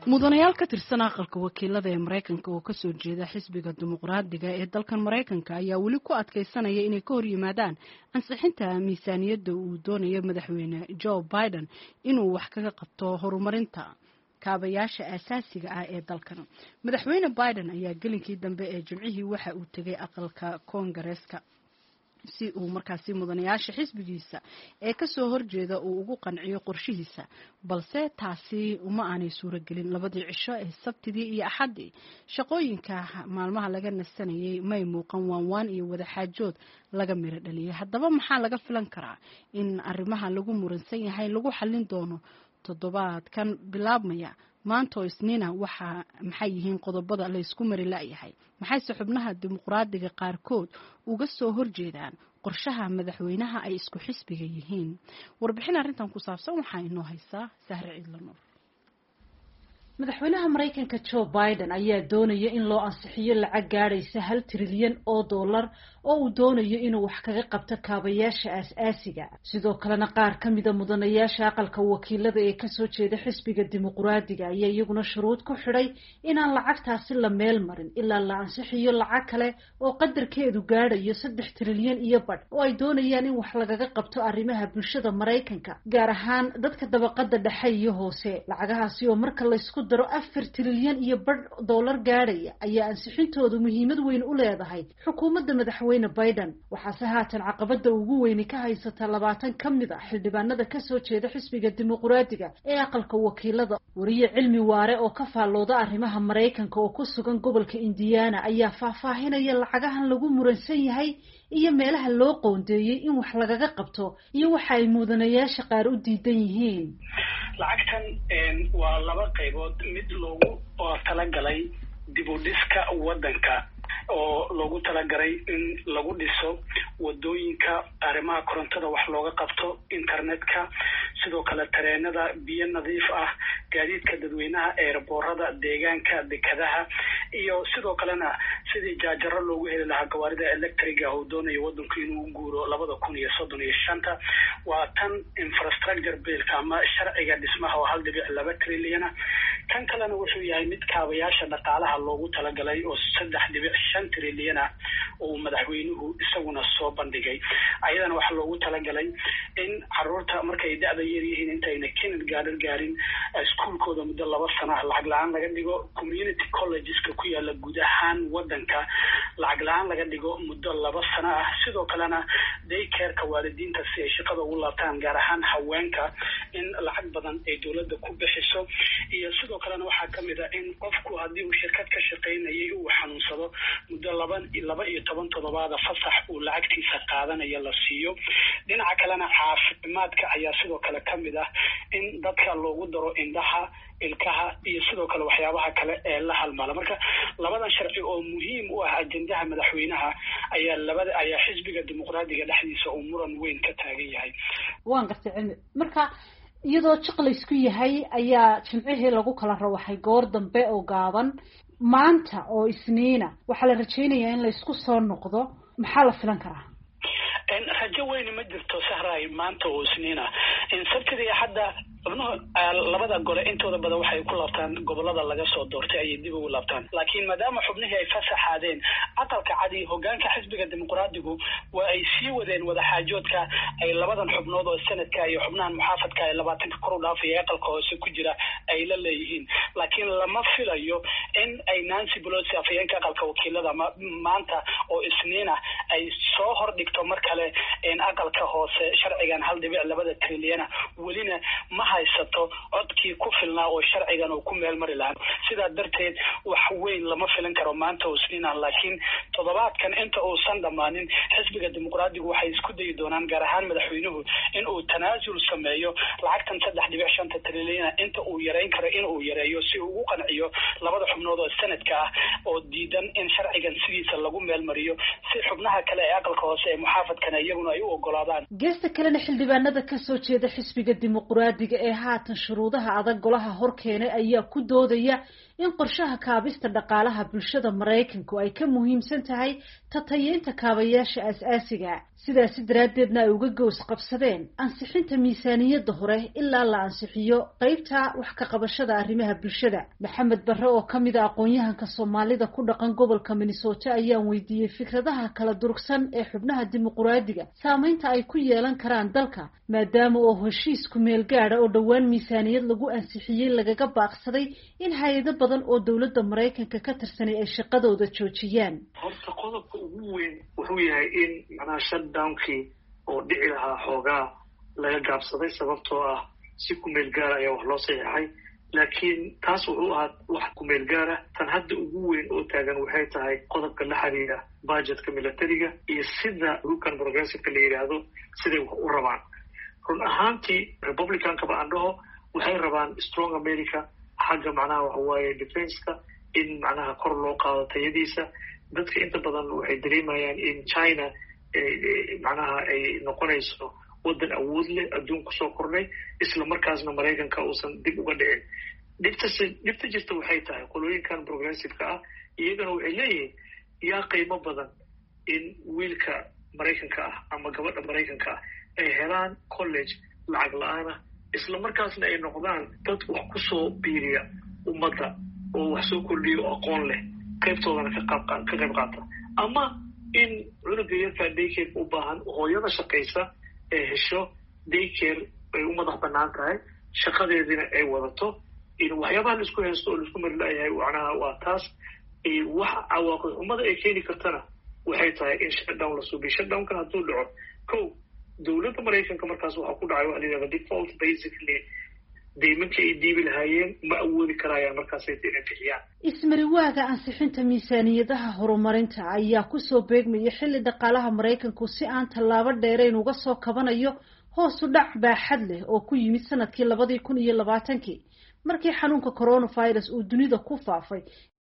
mudanayaal ka tirsan aqalka wakiilada ee Mareykanka oo ka soo jeeda xisbiga dimuqraadiga ee dalkan Mareykanka ayaa wali ku adkeysanaya inay ka hor yimaadaan ansixinta miisaaniyadda uu doonayo madaxweyne Joe Biden inuu wax kaga qabto horumarinta kaabayaasha asaasiga ah ee dalkan. Madaxweyne Biden ayaa gelinkii dambe ee Jimcihii waxa uu tagay aqalka Koongareeska si uu markaasi mudanayaasha xisbigiisa ee ka soo horjeeda uu ugu qanciyo qorshihiisa, balse taasi uma aanay suuragelin labadii cisho ee Sabtidii iyo Axaddii. Shaqooyinka maalmaha laga nasanayay may muuqan waan iyo wadaxaajood laga miro dhaliyay. Haddaba maxaa laga filan karaa in arrimaha lagu muransan yahay lagu xallin doono toddobaadkan bilaabmaya maanta oo Isniina? maxay yihiin qodobada la isku mari la'yahay? maxayse xubnaha dimuqraadiga qaarkood uga soo horjeedaan qorshaha madaxweynaha ay isku xisbiga yihiin? Warbixin arrintan ku saabsan waxaa inoo haysaa Sahre Ciidlanuur. madaxweynaha Mareykanka Joe Biden ayaa doonaya in loo ansixiyo lacag gaadhaysa $1 trilyan oo uu doonayo inuu wax kaga qabto kaabayaasha asaasiga. sidoo kalena qaar ka mid ah mudanayaasha aqalka wakiilada ee ka soo jeeda xisbiga dimuqraadiga ayaa iyaguna shuruud ku xidhay inaan lacagtaasi la meel marin ilaa la ansixiyo lacag kale oo qadarkeedu gaadhayo $3 trilyan iyo badh oo ay doonayaan in wax lagaga qabto arrimaha bulshada Mareykanka, gaar ahaan dadka dabaqada dhexe iyo hoose. lacagahaasi oo marka la isku daro $4 trilyan iyo badh gaadhaya ayaa ansixintoodu muhiimad weyn u leedahay xukuumadda madaxweyne Biden. waxaase haatan caqabada ugu weyn ka haysata 20 ka mid ah xildhibaanada ka soo jeeda xisbiga dimuqraadiga ee aqalka wakiilada. wariye cilmi waare oo ka faallooda arrimaha Mareykanka oo ku sugan gobolka Indiana ayaa faahfaahinaya lacagahan lagu muransan yahay iyo meelaha loo qoondeeyay in wax lagaga qabto iyo waxa ay mudanayaasha qaar u diidan yihiin. lacagtan waa laba qaybood, mid loogu talagalay dib u dhiska wadanka oo loogu talagalay in lagu dhiso wadooyinka, arrimaha korontada wax looga qabto, internetka, sidoo kale tareenada, biyo nadiif ah, gaadiidka dadweynaha, eerboorada, deegaanka, dekadaha, iyo sidoo kalena sidii jaajaro loogu heli lahaa gawaarida electriga oo doonayo wadanku inuu guuro 2035. waa tan infrastructure bill ama sharciga dhismaha oo $1.2 trilyan. kan kalena wuxuu yahay mid kaabayaasha dhaqaalaha loogu talagalay oo $3.5 trilyan oo madaxweynuhu isaguna soo bandhigay. ayadana waxa loogu talagalay in caruurta markay da'da yar yihiin intayna kindergarten gaarin iskuulkooda muddo 2 sano lacag la'aan laga dhigo, community collegeska ku yaala guud ahaan wadanka lacag la'aan laga dhigo muddo 2 sano ah. sidoo kalena daycareka waalidiinta si ay shaqada ugu laabtaan, gaar ahaan haweenka, in lacag badan ay dowladda ku bixiso. iyo sidoo kalena waxaa ka mid ah in qofku haddii uu shirkad ka shaqaynayay uu xanuunsado muddo 12 toddobaad fasax uu lacagtiisa qaadanaya la siiyo. dhinaca kalena caafimaadka ayaa sidoo kale ka mid ah in dadka loogu daro indhaha, ilkaha iyo sidoo kale waxyaabaha kale ee la halmala. marka labadan sharci oo muhiim u ah ajendaha madaxweynaha ayaa xisbiga dimuqraadiga dhexdiisa uu muran weyn ka taagan yahay. waan gartay cilmi. marka iyadoo jiqla isku yahay ayaa Jimcihii lagu kala rawaxay goor dambe oo gaaban. maanta oo Isniina waxaa la rajaynayaa in la isku soo noqdo. maxaa la filan karaa? rajo weyn ma jirto Sahray maanta oo Isniina. Sabtidii hadda labada gole intooda badan waxay ku laabtaan gobolada laga soo doortay ayay dib ugu laabtaan. laakiin maadaama xubnihii ay fasaxaadeen aqalka cadi hoggaanka xisbiga dimuqraadigu waa ay sii wadeen wadaxaajoodka ay labadan xubnood oo sanadka iyo xubnahan muxaafadka ay 20 kor u dhaafay aqalka hoose ku jira ay la leeyihiin. laakiin lama filayo in ay Nancy Pelosi afayeenka aqalka wakiilada maanta oo Isniina ay soo hordhigto mar kale in aqalka hoose sharcigan $1.2 trilyan welina ma haysato codkii ku filnaa oo sharcigan uu ku meel mari lahaa. sidaa darteed wax weyn lama filan karo maanta oo Isniina. laakiin toddobaadkan inta uusan dhamaanin xisbiga dimuqraadigu waxay isku dayi doonaan, gaar ahaan madaxweynuhu, in uu tanaasul sameeyo lacagtan $3.5 trilyan inta uu yareyn karo in uu yareeyo si uu ugu qanciyo labada xubnood oo sanadka ah oo diidan in sharcigan sidiisa lagu meel mariyo, si xubnaha kale ee aqalka hoose ee muxaafadkana iyaguna ay u ogolaadaan. geesta kalena xildhibaanada ka soo jeeda xisbiga dimuqraadiga ee haatan shuruudaha adag golaha hor keenay ayaa ku doodaya in qorshaha kaabista dhaqaalaha bulshada Mareykanku ay ka muhiimsan tahay tatayeynta kaabayaasha aasaasiga sidaas daraaddeedna ay uga goos qabsadeen ansixinta miisaaniyadda hore ilaa la ansixiyo qaybta wax ka qabashada arrimaha bulshada. Maxamed Barre oo kamid ah aqoon-yahanka Soomaalida ku dhaqan gobolka Minnesota ayaan weydiiyay fikradaha kala durugsan ee xubnaha dimuqraadiga saameynta ay ku yeelan karaan dalka maadaama oo heshiis ku meel gaar ah oo dhawaan miisaaniyad lagu ansixiyay lagaga baaqsaday in hay'ado badan oo dawladda Mareykanka ka tirsan ay shaqadooda joojiyaan. Horta qodobka ugu weyn wuxuu yahay in macnaha shutdownkii oo dhici lahaa xoogaa laga gaabsaday sababtoo ah si ku meel gaar ah ayaa wax loo saxiixay laakiin taas wuxuu ahaa wax ku meel gaar ah tan hadda ugu weyn oo taagan waxay tahay qodobka la xiriira budgetka militariga iyo sida Republican Progressive la yiraahdo siday wax u rabaan. run ahaantii Republican-ka aan dhaho waxay rabaan strong America xagga macnaha waxa waaye defense-ka in macnaha kor loo qaado tayadiisa. dadka inta badan waxay dareemayaan in China macnaha ay noqonayso wadan awood leh adduunka soo kordhay isla markaasna Mareykanka uusan dib uga dhicin. dhibta jirta waxay tahay qolooyinkan progressive-ka ah iyagana waxay leeyihiin yaa qiimo badan in wiilka Mareykanka ah ama gabadha Mareykanka ah ay helaan college lacag la'aan ah isla markaasna ay noqdaan dad wax ku soo biiriya ummadda oo wax soo kordhiyo aqoon leh qaybtoodana ka qayb qaata ama in cunuga yarka daycare u baahan hooyada shaqaysa ee hesho daycare ay u madax bannaan tahay shaqadeedina ay wadato in waxyaabaha la isku haysto oo la isku mari la'yahay macnaha waa taas wax cawaaqib xumada ay keeni kartana waxay tahay in shutdown la suubiyo. shutdown-kan hadduu dhaco kow dawladda Mareykanka markaas waxaa ku dhacay waxa la yidhahda default basically deymankii ay diibi lahaayeen ma awoodi karayaan markaasay inay bixiyaan. Ismariwaaga ansixinta miisaaniyadaha horumarinta ayaa ku soo beegmaya xilli dhaqaalaha Mareykanku si aan tallaabo dheerayn uga soo kabanayo hoos u dhac baaxad leh oo ku yimid sanadkii 2020 markii xanuunka coronavirus uu dunida ku faafay